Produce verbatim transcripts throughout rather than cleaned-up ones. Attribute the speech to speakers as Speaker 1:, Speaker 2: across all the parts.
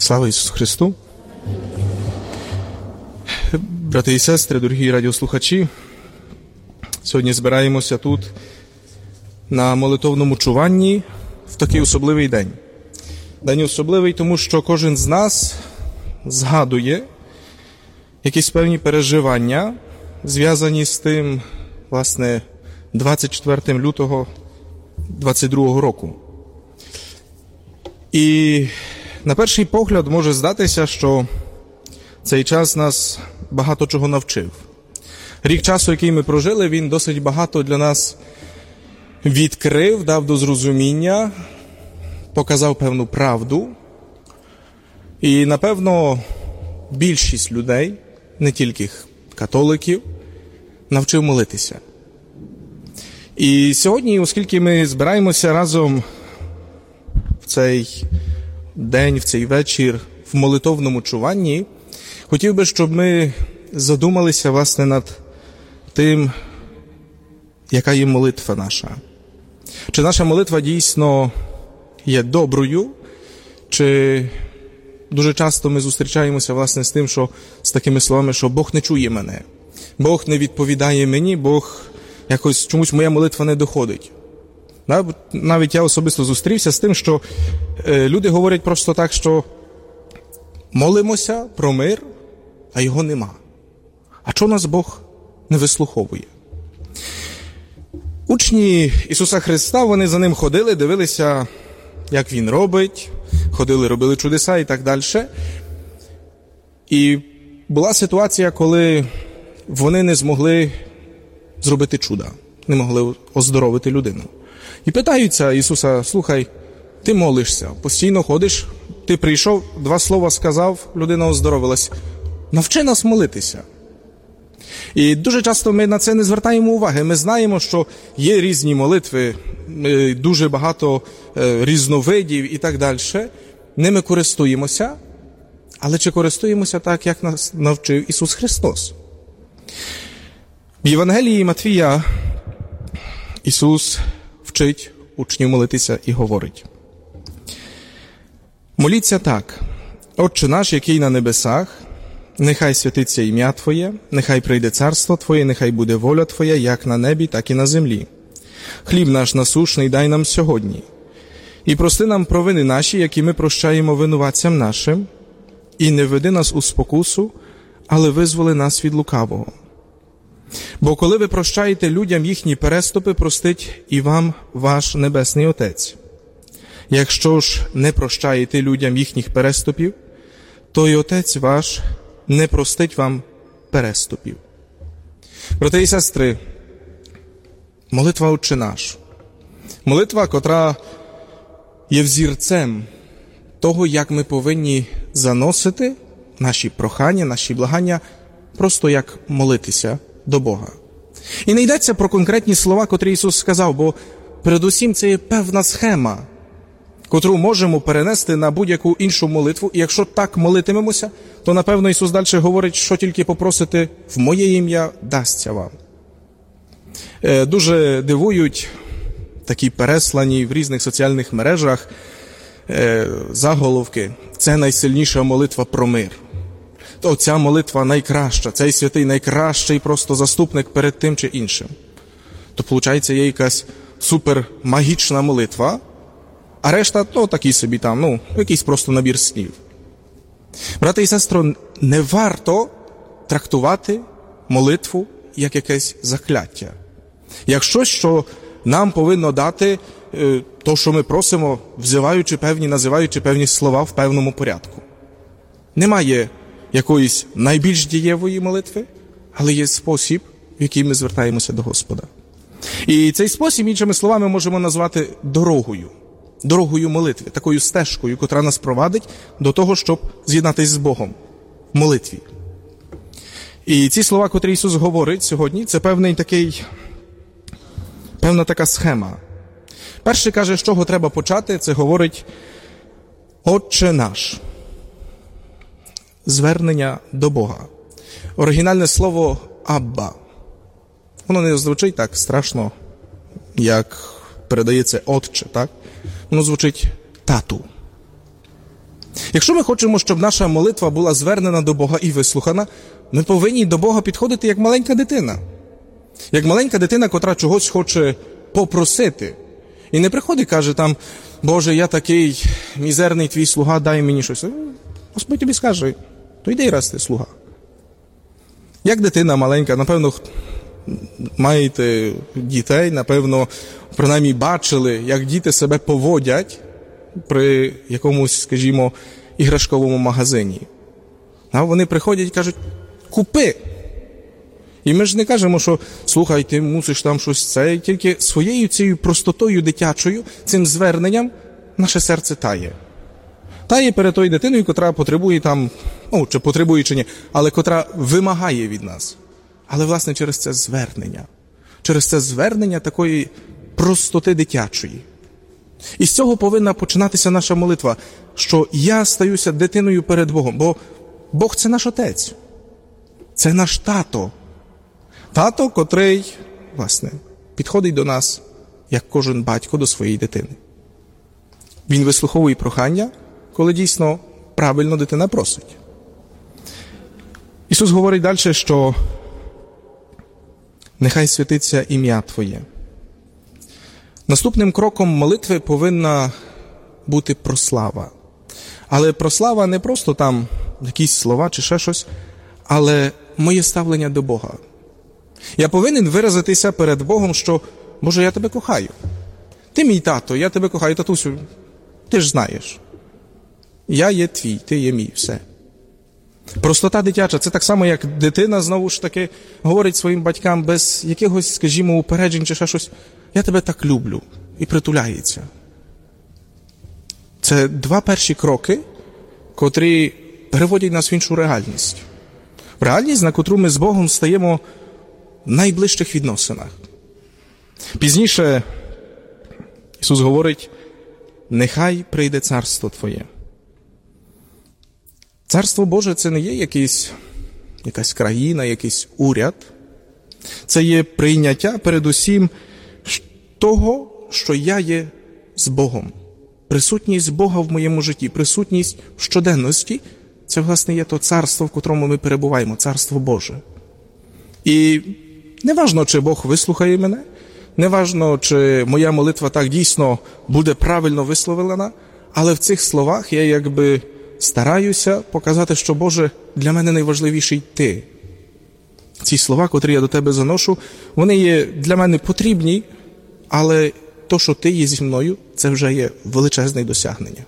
Speaker 1: Слава Ісусу Христу! Брати і сестри, дорогі радіослухачі, сьогодні збираємося тут на молитовному чуванні в такий особливий день. День особливий, тому що кожен з нас згадує якісь певні переживання, зв'язані з тим, власне, двадцять четвертого лютого двадцять другого року. І на перший погляд може здатися, що цей час нас багато чого навчив. Рік часу, який ми прожили, він досить багато для нас відкрив, дав до зрозуміння, показав певну правду. І, напевно, більшість людей, не тільки католиків, навчив молитися. І сьогодні, оскільки ми збираємося разом в цей день, в цей вечір, в молитовному чуванні, хотів би, щоб ми задумалися, власне, над тим, яка є молитва наша. Чи наша молитва дійсно є доброю, чи дуже часто ми зустрічаємося, власне, з тим, що з такими словами, що Бог не чує мене, Бог не відповідає мені, Бог якось чомусь моя молитва не доходить. Навіть я особисто зустрівся з тим, що люди говорять просто так, що молимося про мир, а його нема. А чого нас Бог не вислуховує? Учні Ісуса Христа, вони за ним ходили, дивилися, як Він робить, ходили, робили чудеса і так далі. І була ситуація, коли вони не змогли зробити чуда, не могли оздоровити людину. І питаються Ісуса: слухай, ти молишся, постійно ходиш, ти прийшов, два слова сказав, людина оздоровилась. Навчи нас молитися. І дуже часто ми на це не звертаємо уваги. Ми знаємо, що є різні молитви, дуже багато різновидів і так далі. Ними користуємося, але чи користуємося так, як нас навчив Ісус Христос? В Євангелії Матвія Ісус вчить учнів молитися і говорить: моліться так: Отче наш, який на небесах, нехай святиться ім'я Твоє, нехай прийде царство Твоє, нехай буде воля Твоя, як на небі, так і на землі. Хліб наш насушний дай нам сьогодні. І прости нам провини наші, які ми прощаємо винуватцям нашим, і не веди нас у спокусу, але визволи нас від лукавого. Бо коли ви прощаєте людям їхні переступи, простить і вам ваш Небесний Отець. Якщо ж не прощаєте людям їхніх переступів, то і Отець ваш не простить вам переступів. Брати і сестри, молитва «Отче наш». Молитва, котра є взірцем того, як ми повинні заносити наші прохання, наші благання, просто як молитися до Бога. І не йдеться про конкретні слова, котрі Ісус сказав, бо передусім це є певна схема, котру можемо перенести на будь-яку іншу молитву. І якщо так молитимемося, то, напевно, Ісус далі говорить, що тільки попросите в моє ім'я, дасться вам. Е, дуже дивують такі переслані в різних соціальних мережах е, заголовки: це найсильніша молитва про мир. То ця молитва найкраща, цей святий найкращий просто заступник перед тим чи іншим. То, виходить, є якась супермагічна молитва, а решта, ну, такий собі там, ну, якийсь просто набір слів. Брати і сестри, не варто трактувати молитву як якесь закляття. Як щось, що нам повинно дати то, що ми просимо, взиваючи певні, називаючи певні слова в певному порядку. Немає якоїсь найбільш дієвої молитви, але є спосіб, в який ми звертаємося до Господа. І цей спосіб, іншими словами, можемо назвати дорогою. Дорогою молитви, такою стежкою, котра нас провадить до того, щоб з'єднатися з Богом в молитві. І ці слова, котрі Ісус говорить сьогодні, це певний такий, певна така схема. Перший каже, з чого треба почати, це говорить «Отче наш». Звернення до Бога. Оригінальне слово «Абба». Воно не звучить так страшно, як передається «Отче», так? Воно звучить «тату». Якщо ми хочемо, щоб наша молитва була звернена до Бога і вислухана, ми повинні до Бога підходити як маленька дитина. Як маленька дитина, котра чогось хоче попросити. І не приходить і каже там: Боже, я такий мізерний твій слуга, дай мені щось. Господь тобі скаже: то йди раз ти слуга. Як дитина маленька, напевно, маєте дітей, напевно, принаймні бачили, як діти себе поводять при якомусь, скажімо, іграшковому магазині. А вони приходять і кажуть: купи. І ми ж не кажемо, що слухай, ти мусиш там щось це, тільки своєю цією простотою дитячою, цим зверненням наше серце тає. Тає перед тою дитиною, котра потребує там, ну, чи потребує, чи ні, але котра вимагає від нас. Але, власне, через це звернення. Через це звернення такої простоти дитячої. І з цього повинна починатися наша молитва, що я стаюся дитиною перед Богом, бо Бог – це наш Отець. Це наш тато. Тато, котрий, власне, підходить до нас, як кожен батько до своєї дитини. Він вислуховує прохання, коли дійсно правильно дитина просить. Ісус говорить далі, що нехай святиться ім'я Твоє. Наступним кроком молитви повинна бути прослава. Але прослава не просто там якісь слова чи ще щось, але моє ставлення до Бога. Я повинен виразитися перед Богом, що: Боже, я тебе кохаю. Ти мій тато, я тебе кохаю, татусю, ти ж знаєш. Я є твій, ти є мій, все. Простота дитяча – це так само, як дитина, знову ж таки, говорить своїм батькам без якихось, скажімо, упереджень чи ще щось: я тебе так люблю, і притуляється. Це два перші кроки, котрі переводять нас в іншу реальність. В реальність, на котру ми з Богом стаємо в найближчих відносинах. Пізніше Ісус говорить: нехай прийде царство Твоє. Царство Боже – це не є якийсь, якась країна, якийсь уряд. Це є прийняття передусім того, що я є з Богом. Присутність Бога в моєму житті, присутність в щоденності – це, власне, є то царство, в котрому ми перебуваємо, царство Боже. І не важно, чи Бог вислухає мене, не важно, чи моя молитва так дійсно буде правильно висловлена, але в цих словах я якби стараюся показати, що, Боже, для мене найважливіший Ти. Ці слова, котрі я до Тебе заношу, вони є для мене потрібні, але то, що Ти є зі мною, це вже є величезне досягнення.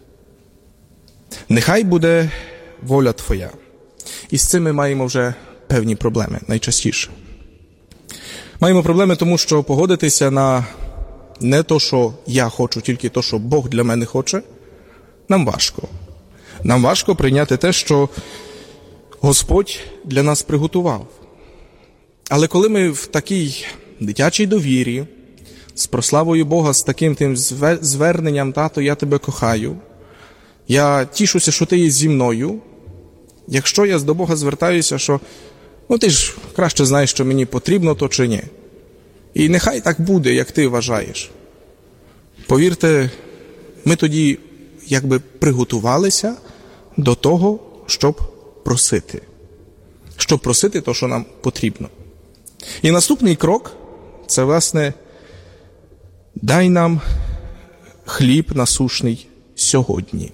Speaker 1: Нехай буде воля Твоя. І з цим ми маємо вже певні проблеми, найчастіше. Маємо проблеми тому, що погодитися на не то, що я хочу, тільки то, що Бог для мене хоче, нам важко. Нам важко прийняти те, що Господь для нас приготував. Але коли ми в такій дитячій довірі, з прославою Бога, з таким тим зверненням: «Тато, я тебе кохаю, я тішуся, що ти є зі мною», якщо я до Бога звертаюся, що «ну ти ж краще знаєш, що мені потрібно то чи ні, і нехай так буде, як ти вважаєш», повірте, ми тоді якби приготувалися до того, щоб просити. Щоб просити то, що нам потрібно. І наступний крок – це, власне, дай нам хліб насушний сьогодні.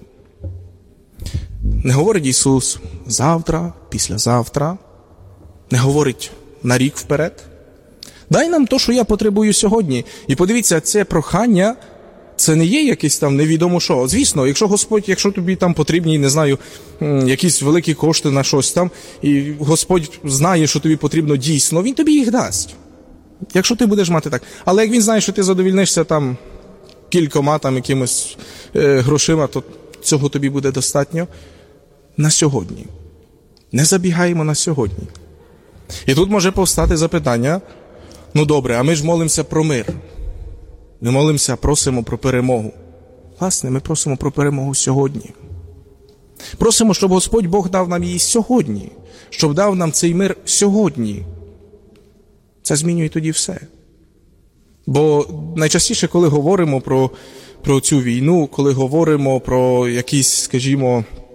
Speaker 1: Не говорить Ісус завтра, післязавтра, не говорить на рік вперед. Дай нам то, що я потребую сьогодні. І подивіться, це прохання, це не є якесь там невідомо що. Звісно, якщо Господь, якщо тобі там потрібні, не знаю, якісь великі кошти на щось там, і Господь знає, що тобі потрібно дійсно, Він тобі їх дасть. Якщо ти будеш мати так. Але як Він знає, що ти задовільнишся там кількома там якимось е, грошима, то цього тобі буде достатньо на сьогодні. Не забігаємо на сьогодні. І тут може повстати запитання: ну добре, а ми ж молимося про мир. Ми молимося, просимо про перемогу. Власне, ми просимо про перемогу сьогодні. Просимо, щоб Господь Бог дав нам її сьогодні. Щоб дав нам цей мир сьогодні. Це змінює тоді все. Бо найчастіше, коли говоримо про, про цю війну, коли говоримо про якісь, скажімо,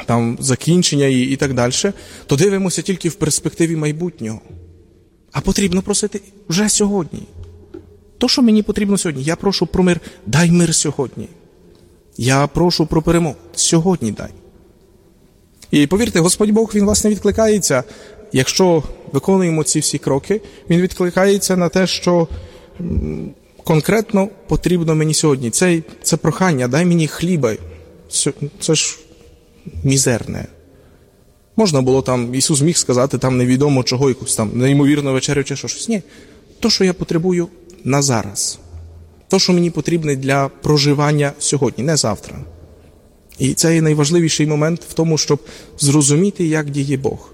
Speaker 1: там закінчення її і так далі, то дивимося тільки в перспективі майбутнього. А потрібно просити вже сьогодні. То, що мені потрібно сьогодні, я прошу про мир, дай мир сьогодні. Я прошу про перемогу, сьогодні дай. І повірте, Господь Бог, Він, власне, відкликається, якщо виконуємо ці всі кроки, Він відкликається на те, що конкретно потрібно мені сьогодні. Це, це прохання, дай мені хліба. Це ж мізерне. Можна було там, Ісус міг сказати там невідомо чого, якусь там неймовірну вечерю чи щось. Ні, то, що я потребую на зараз. То, що мені потрібне для проживання сьогодні, не завтра. І це є найважливіший момент в тому, щоб зрозуміти, як діє Бог.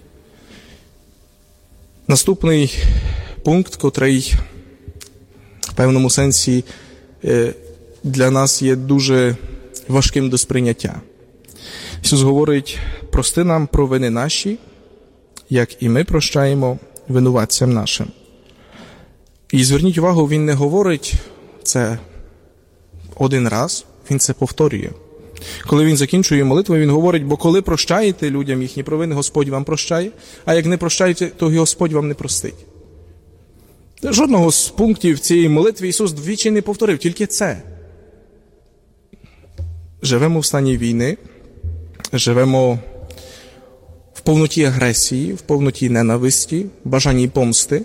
Speaker 1: Наступний пункт, котрий в певному сенсі для нас є дуже важким до сприйняття. Ісус говорить, прости нам провини наші, як і ми прощаємо винуватцям нашим. І зверніть увагу, Він не говорить це один раз, Він це повторює. Коли Він закінчує молитву, Він говорить, бо коли прощаєте людям їхні провини, Господь вам прощає, а як не прощаєте, то Господь вам не простить. Жодного з пунктів цієї молитви Ісус двічі не повторив, тільки це. Живемо в стані війни, живемо в повноті агресії, в повноті ненависті, бажанні помсти.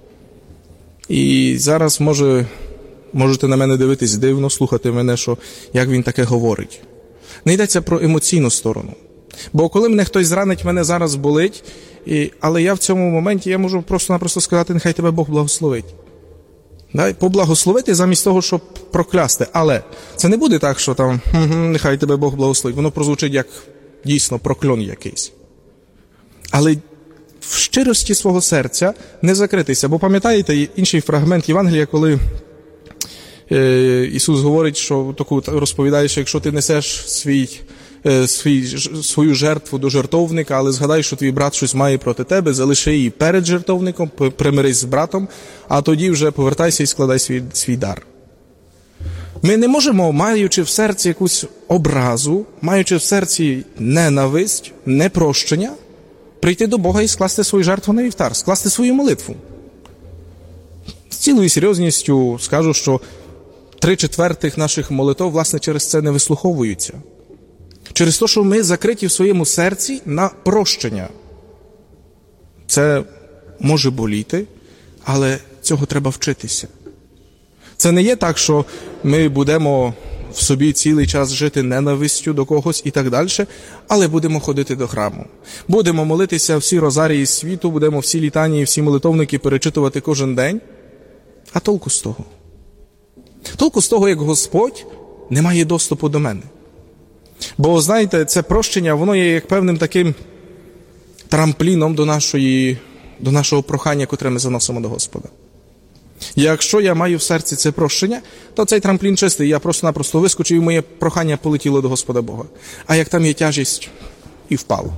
Speaker 1: І зараз може, можете на мене дивитись дивно, слухати мене, що як він таке говорить. Не йдеться про емоційну сторону. Бо коли мене хтось зранить, мене зараз болить, і, але я в цьому моменті, я можу просто-напросто сказати, нехай тебе Бог благословить. Да? Поблагословити замість того, щоб проклясти. Але це не буде так, що там, нехай тебе Бог благословить. Воно прозвучить як дійсно прокльон якийсь. Але в щирості свого серця не закритися. Бо пам'ятаєте інший фрагмент Євангелія, коли е, Ісус говорить, що таку розповідає, що якщо ти несеш свій, е, свій, свою жертву до жертовника, але згадай, що твій брат щось має проти тебе, залиши її перед жертовником, примирись з братом, а тоді вже повертайся і складай свій, свій дар. Ми не можемо, маючи в серці якусь образу, маючи в серці ненависть, непрощення, прийти до Бога і скласти свою жертву на вівтар, скласти свою молитву. З цілою серйозністю скажу, що три четвертих наших молитв, власне, через це не вислуховуються. Через те, що ми закриті в своєму серці на прощення. Це може боліти, але цього треба вчитися. Це не є так, що ми будемо в собі цілий час жити ненавистю до когось і так далі, але будемо ходити до храму. Будемо молитися всі розарії світу, будемо всі літанії, всі молитовники перечитувати кожен день. А толку з того? Толку з того, як Господь не має доступу до мене. Бо, знаєте, це прощення, воно є як певним таким трампліном до, нашої, до нашого прохання, котре ми заносимо до Господа. Якщо я маю в серці це прощення, то цей трамплін чистий, я просто-напросто вискочив, і моє прохання полетіло до Господа Бога. А як там є тяжість, і впало.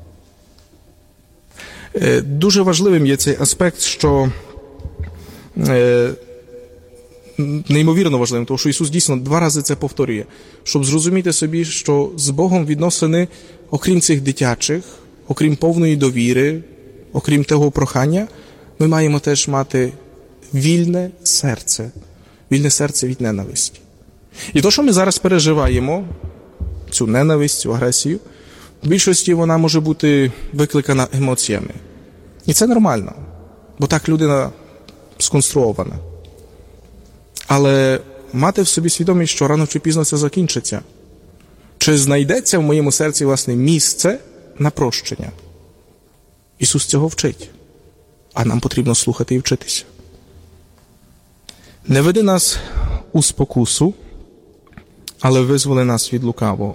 Speaker 1: Дуже важливим є цей аспект, що неймовірно важливим, тому що Ісус дійсно два рази це повторює, щоб зрозуміти собі, що з Богом відносини, окрім цих дитячих, окрім повної довіри, окрім того прохання, ми маємо теж мати вільне серце, вільне серце від ненависті. І то, що ми зараз переживаємо, цю ненависть, цю агресію, в більшості вона може бути викликана емоціями. І це нормально, бо так людина сконструована. Але мати в собі свідомість, що рано чи пізно це закінчиться. Чи знайдеться в моєму серці, власне, місце на прощення? Ісус цього вчить, а нам потрібно слухати і вчитися. Не веди нас у спокусу, але визволи нас від лукавого.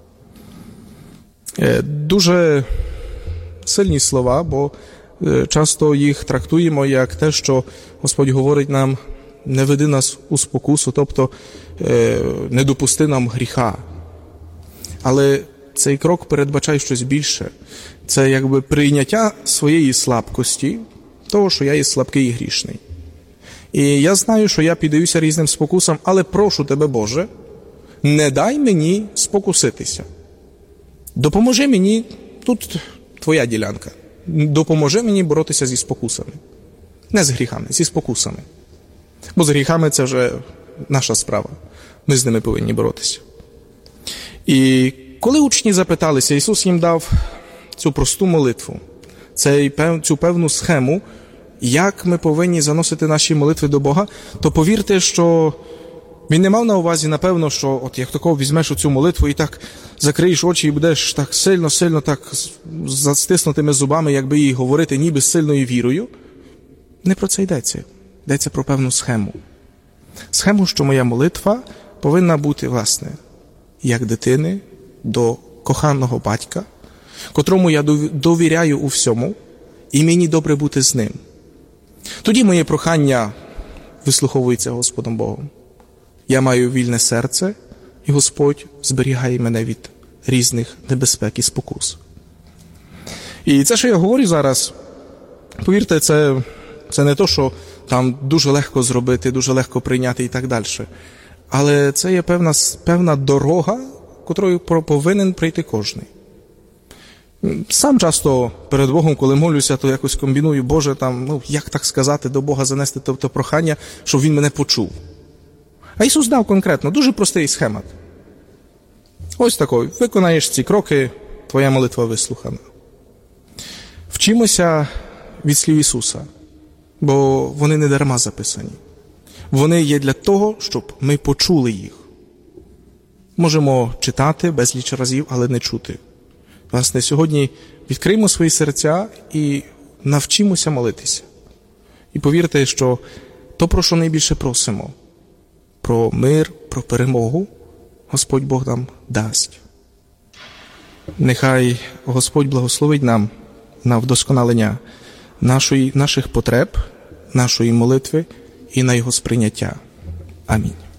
Speaker 1: Дуже сильні слова, бо часто їх трактуємо як те, що Господь говорить нам: не веди нас у спокусу, тобто не допусти нам гріха. Але цей крок передбачає щось більше. Це якби прийняття своєї слабкості, того, що я є слабкий і грішний. І я знаю, що я піддаюся різним спокусам, але прошу тебе, Боже, не дай мені спокуситися. Допоможи мені, тут твоя ділянка, допоможи мені боротися зі спокусами. Не з гріхами, зі спокусами. Бо з гріхами це вже наша справа. Ми з ними повинні боротися. І коли учні запиталися, Ісус їм дав цю просту молитву, цю певну схему, як ми повинні заносити наші молитви до Бога, то повірте, що Він не мав на увазі, напевно, що от як такого візьмеш оцю молитву і так закриєш очі і будеш так сильно-сильно так з стиснутими зубами, якби їй говорити, ніби з сильною вірою. Не про це йдеться. Йдеться про певну схему. Схему, що моя молитва повинна бути, власне, як дитини до коханого батька, котрому я довіряю у всьому, і мені добре бути з ним. Тоді моє прохання вислуховується Господом Богом. Я маю вільне серце, і Господь зберігає мене від різних небезпек і спокус. І це, що я говорю зараз, повірте, це, це не то, що там дуже легко зробити, дуже легко прийняти і так далі. Але це є певна, певна дорога, котрою повинен прийти кожний. Сам часто перед Богом, коли молюся, то якось комбіную, Боже, там, ну, як так сказати, до Бога занести тобто прохання, щоб Він мене почув. А Ісус дав конкретно, дуже простий схемат. Ось такий, виконаєш ці кроки, твоя молитва вислухана. Вчимося від слів Ісуса, бо вони не дарма записані. Вони є для того, щоб ми почули їх. Можемо читати безліч разів, але не чути. Власне, сьогодні відкриємо свої серця і навчимося молитися. І повірте, що то, про що найбільше просимо, про мир, про перемогу, Господь Бог нам дасть. Нехай Господь благословить нам на вдосконалення нашої, наших потреб, нашої молитви і на його сприйняття. Амінь.